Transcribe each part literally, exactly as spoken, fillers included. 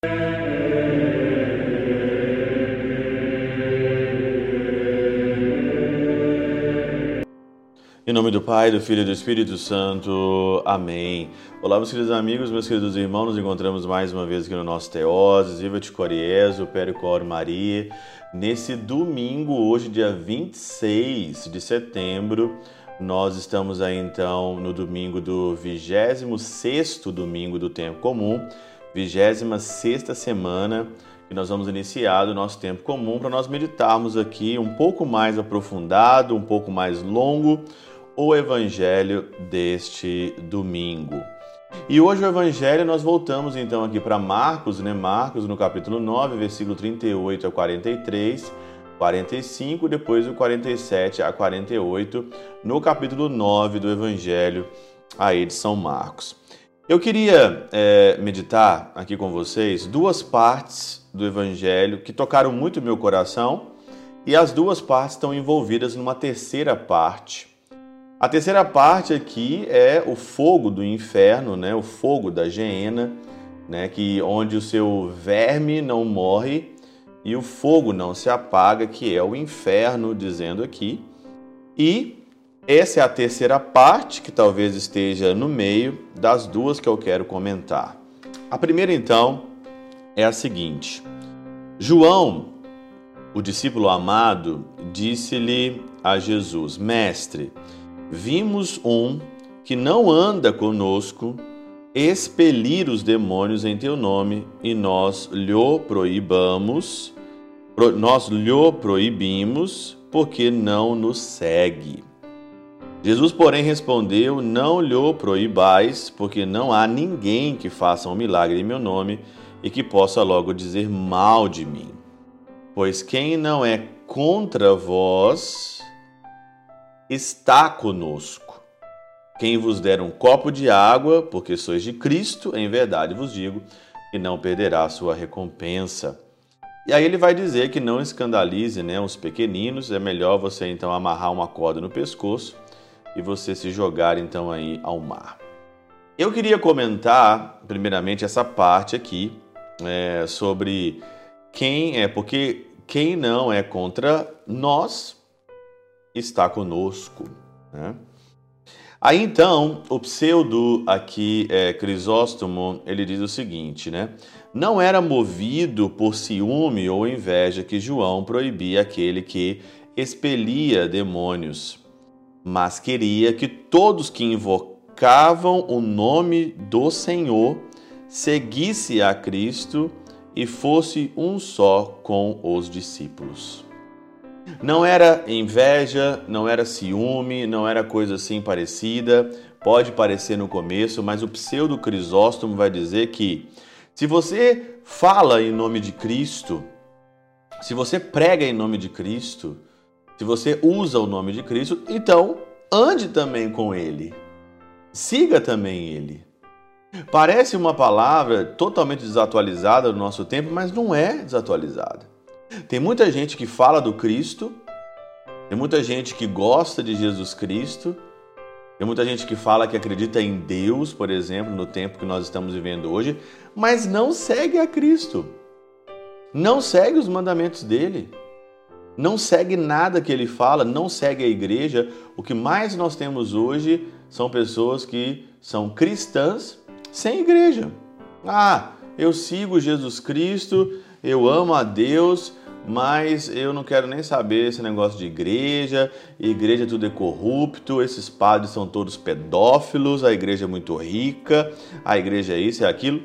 Em nome do Pai, do Filho e do Espírito Santo. Amém. Olá, meus queridos amigos, meus queridos irmãos, nos encontramos mais uma vez aqui no nosso Teoses, Viva-te Coriésio, Pericor Maria, nesse domingo, hoje dia vinte e seis de setembro, nós estamos aí então no domingo do vigésimo sexto domingo do Tempo Comum, vigésima sexta semana, e nós vamos iniciar o nosso Tempo Comum para nós meditarmos aqui um pouco mais aprofundado, um pouco mais longo, o Evangelho deste domingo. E hoje o Evangelho nós voltamos então aqui para Marcos, né? Marcos no capítulo nove, versículo trinta e oito a quarenta e três, quarenta e cinco, depois do quarenta e sete a quarenta e oito, no capítulo nove do Evangelho aí de São Marcos. Eu queria é, meditar aqui com vocês duas partes do Evangelho que tocaram muito meu coração, e as duas partes estão envolvidas numa terceira parte. A terceira parte aqui é o fogo do inferno, né? O fogo da geena, né? Que, onde o seu verme não morre e o fogo não se apaga, que é o inferno, dizendo aqui. E essa é a terceira parte, que talvez esteja no meio das duas que eu quero comentar. A primeira, então, é a seguinte. João, o discípulo amado, disse-lhe a Jesus: Mestre, vimos um que não anda conosco expelir os demônios em teu nome, e nós lhe proibamos, nós lhe proibimos, porque não nos segue. Jesus, porém, respondeu: Não lhe proibais, porque não há ninguém que faça um milagre em meu nome e que possa logo dizer mal de mim. Pois quem não é contra vós está conosco. Quem vos der um copo de água, porque sois de Cristo, em verdade vos digo, que não perderá a sua recompensa. E aí ele vai dizer que não escandalize, né, os pequeninos, é melhor você então amarrar uma corda no pescoço e você se jogar então aí ao mar. Eu queria comentar, primeiramente, essa parte aqui, é, sobre quem é, porque quem não é contra nós está conosco, né? Aí então, o pseudo aqui, é, Crisóstomo, ele diz o seguinte, né? Não era movido por ciúme ou inveja que João proibia aquele que expelia demônios, mas queria que todos que invocavam o nome do Senhor seguisse a Cristo e fosse um só com os discípulos. Não era inveja, não era ciúme, não era coisa assim parecida. Pode parecer no começo, mas o pseudo Crisóstomo vai dizer que se você fala em nome de Cristo, se você prega em nome de Cristo, se você usa o nome de Cristo, então ande também com Ele. Siga também Ele. Parece uma palavra totalmente desatualizada no nosso tempo, mas não é desatualizada. Tem muita gente que fala do Cristo, tem muita gente que gosta de Jesus Cristo, tem muita gente que fala que acredita em Deus, por exemplo, no tempo que nós estamos vivendo hoje, mas não segue a Cristo, não segue os mandamentos dele, não segue nada que ele fala, não segue a igreja. O que mais nós temos hoje são pessoas que são cristãs sem igreja. Ah, eu sigo Jesus Cristo, eu amo a Deus, mas eu não quero nem saber esse negócio de igreja, igreja tudo é corrupto, esses padres são todos pedófilos, a igreja é muito rica, a igreja é isso, é aquilo.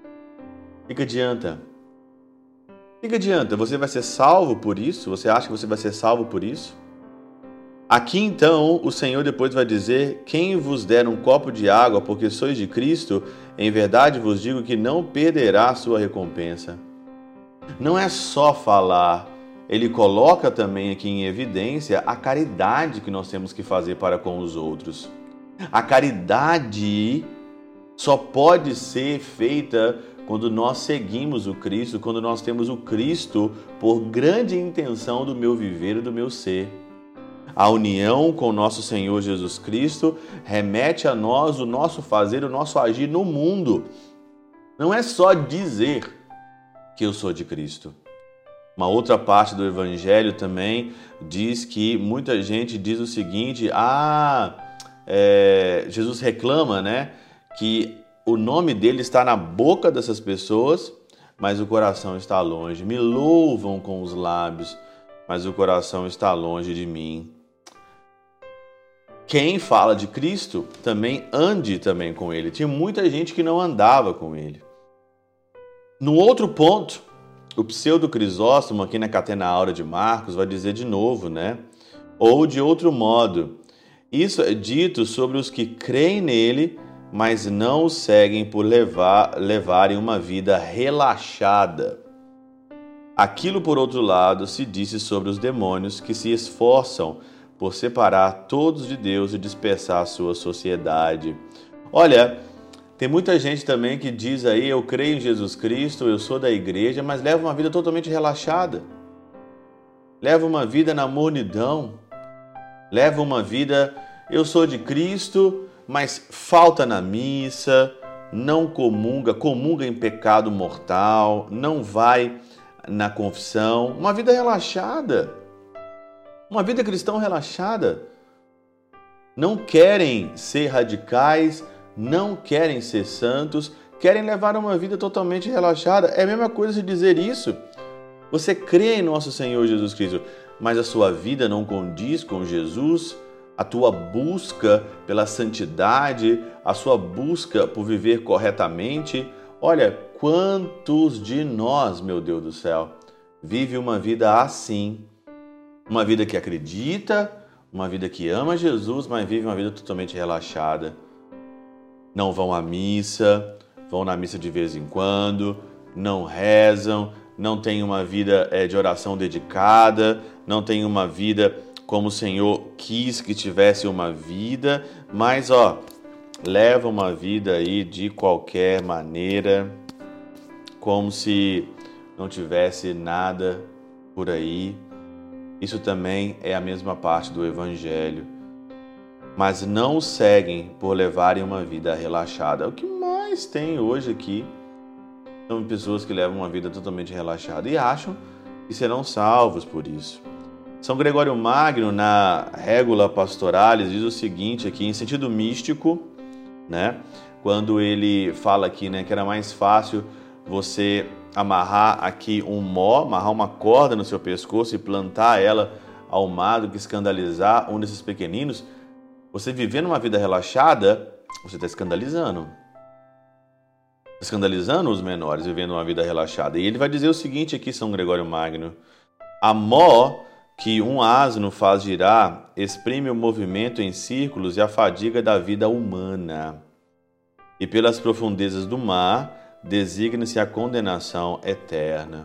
O que adianta? O que adianta? Você vai ser salvo por isso? Você acha que você vai ser salvo por isso? Aqui então o Senhor depois vai dizer: quem vos der um copo de água porque sois de Cristo, em verdade vos digo que não perderá a sua recompensa. Não é só falar, ele coloca também aqui em evidência a caridade que nós temos que fazer para com os outros. A caridade só pode ser feita quando nós seguimos o Cristo, quando nós temos o Cristo por grande intenção do meu viver e do meu ser. A união com o nosso Senhor Jesus Cristo remete a nós o nosso fazer, o nosso agir no mundo. Não é só dizer, que eu sou de Cristo. Uma outra parte do Evangelho também diz que muita gente diz o seguinte: ah, é, Jesus reclama, né, que o nome dele está na boca dessas pessoas, mas o coração está longe. Me louvam com os lábios, mas o coração está longe de mim. Quem fala de Cristo também ande também com ele. Tinha muita gente que não andava com ele. No outro ponto, o pseudo Crisóstomo, aqui na Catena Áurea de Marcos, vai dizer de novo, né? Ou de outro modo, isso é dito sobre os que creem nele, mas não o seguem por levar, levarem uma vida relaxada. Aquilo, por outro lado, se disse sobre os demônios que se esforçam por separar todos de Deus e dispersar a sua sociedade. Olha, tem muita gente também que diz aí: eu creio em Jesus Cristo, eu sou da igreja, mas leva uma vida totalmente relaxada. Leva uma vida na mornidão. Leva uma vida, eu sou de Cristo, mas falta na missa, não comunga, comunga em pecado mortal, não vai na confissão. Uma vida relaxada. Uma vida cristã relaxada. Não querem ser radicais, não querem ser santos, querem levar uma vida totalmente relaxada. É a mesma coisa se dizer isso. Você crê em nosso Senhor Jesus Cristo, mas a sua vida não condiz com Jesus, a tua busca pela santidade, a sua busca por viver corretamente. Olha, quantos de nós, meu Deus do céu, vive uma vida assim? Uma vida que acredita, uma vida que ama Jesus, mas vive uma vida totalmente relaxada. Não vão à missa, vão na missa de vez em quando, não rezam, não têm uma vida é, de oração dedicada, não têm uma vida como o Senhor quis que tivesse uma vida, mas ó, leva uma vida aí de qualquer maneira, como se não tivesse nada por aí. Isso também é a mesma parte do Evangelho. Mas não o seguem por levarem uma vida relaxada. O que mais tem hoje aqui são pessoas que levam uma vida totalmente relaxada e acham que serão salvos por isso. São Gregório Magno, na Regula Pastoralis, diz o seguinte aqui, em sentido místico, né? Quando ele fala aqui, né, que era mais fácil você amarrar aqui um mó, amarrar uma corda no seu pescoço e plantar ela ao mar do que escandalizar um desses pequeninos. Você vivendo uma vida relaxada, você está escandalizando. Escandalizando os menores, vivendo uma vida relaxada. E ele vai dizer o seguinte aqui, São Gregório Magno: a mó que um asno faz girar exprime o movimento em círculos e a fadiga da vida humana. E pelas profundezas do mar, designa-se a condenação eterna.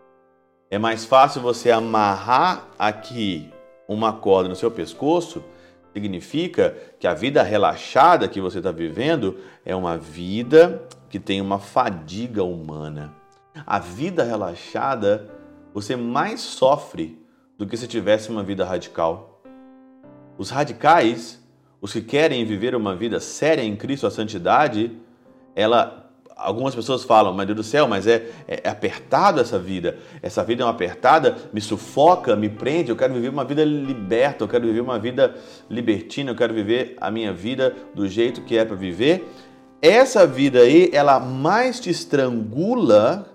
É mais fácil você amarrar aqui uma corda no seu pescoço, significa que a vida relaxada que você está vivendo é uma vida que tem uma fadiga humana. A vida relaxada, você mais sofre do que se tivesse uma vida radical. Os radicais, os que querem viver uma vida séria em Cristo, a santidade, ela... Algumas pessoas falam: meu Deus do céu, mas é, é apertado essa vida. Essa vida é uma apertada, me sufoca, me prende. Eu quero viver uma vida liberta, eu quero viver uma vida libertina, eu quero viver a minha vida do jeito que é para viver. Essa vida aí, ela mais te estrangula,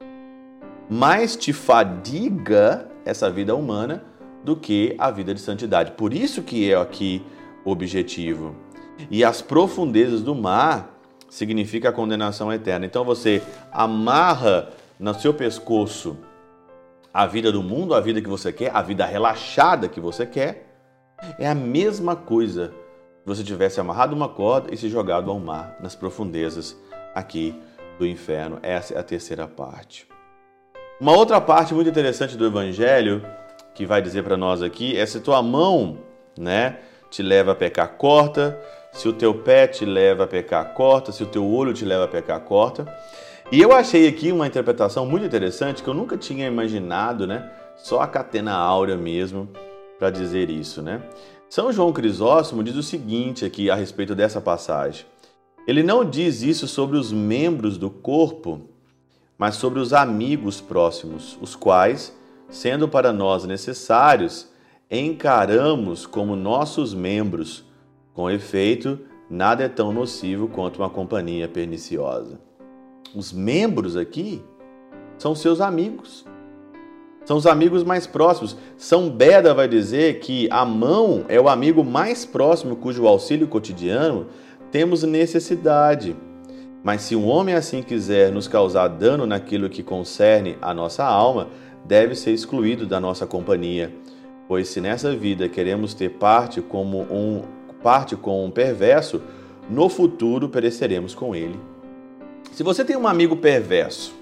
mais te fadiga, essa vida humana, do que a vida de santidade. Por isso que é aqui o objetivo. E as profundezas do mar significa a condenação eterna. Então você amarra no seu pescoço a vida do mundo, a vida que você quer, a vida relaxada que você quer. É a mesma coisa se você tivesse amarrado uma corda e se jogado ao mar, nas profundezas aqui do inferno. Essa é a terceira parte. Uma outra parte muito interessante do Evangelho que vai dizer para nós aqui é: se tua mão, né, te leva a pecar, corta. Se o teu pé te leva a pecar, corta. Se o teu olho te leva a pecar, corta. E eu achei aqui uma interpretação muito interessante que eu nunca tinha imaginado, né? Só a Catena Áurea mesmo para dizer isso, né? São João Crisóstomo diz o seguinte aqui a respeito dessa passagem. Ele não diz isso sobre os membros do corpo, mas sobre os amigos próximos, os quais, sendo para nós necessários, encaramos como nossos membros. Com efeito, nada é tão nocivo quanto uma companhia perniciosa. Os membros aqui são seus amigos. São os amigos mais próximos. São Beda vai dizer que a mão é o amigo mais próximo cujo auxílio cotidiano temos necessidade. Mas se um homem assim quiser nos causar dano naquilo que concerne a nossa alma, deve ser excluído da nossa companhia. Pois se nessa vida queremos ter parte, como um, parte com um perverso, no futuro pereceremos com ele. Se você tem um amigo perverso,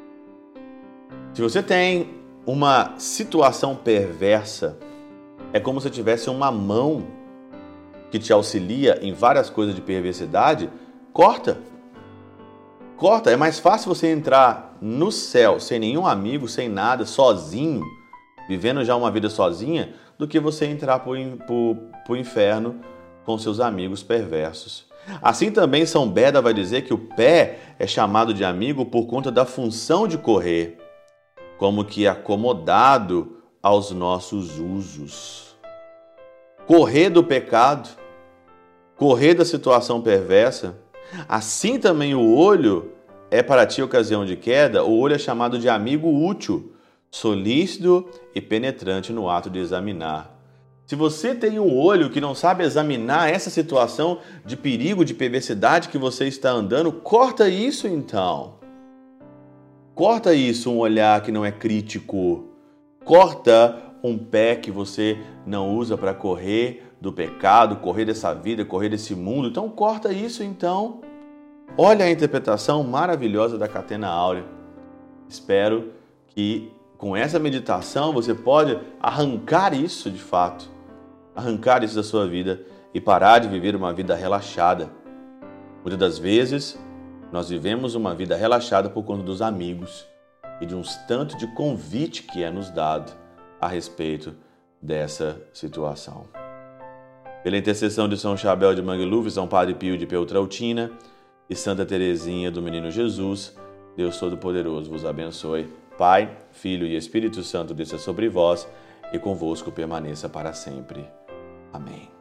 se você tem uma situação perversa, é como se tivesse uma mão que te auxilia em várias coisas de perversidade, corta. Corta. É mais fácil você entrar no céu sem nenhum amigo, sem nada, sozinho, vivendo já uma vida sozinha, do que você entrar para o inferno com seus amigos perversos. Assim também São Beda vai dizer que o pé é chamado de amigo por conta da função de correr, como que acomodado aos nossos usos. Correr do pecado, correr da situação perversa. Assim também o olho é para ti ocasião de queda, o olho é chamado de amigo útil, solícito e penetrante no ato de examinar. Se você tem um olho que não sabe examinar essa situação de perigo, de perversidade que você está andando, corta isso então. Corta isso, um olhar que não é crítico. Corta um pé que você não usa para correr do pecado, correr dessa vida, correr desse mundo. Então corta isso então. Olha a interpretação maravilhosa da Catena Áurea. Espero que com essa meditação você pode arrancar isso de fato. Arrancar isso da sua vida e parar de viver uma vida relaxada. Muitas das vezes nós vivemos uma vida relaxada por conta dos amigos e de uns tanto de convite que é nos dado a respeito dessa situação. Pela intercessão de São Chabel de Mangluf, São Padre Pio de Peltrautina e Santa Teresinha do Menino Jesus, Deus Todo-Poderoso vos abençoe. Pai, Filho e Espírito Santo desça sobre vós e convosco permaneça para sempre. Amém.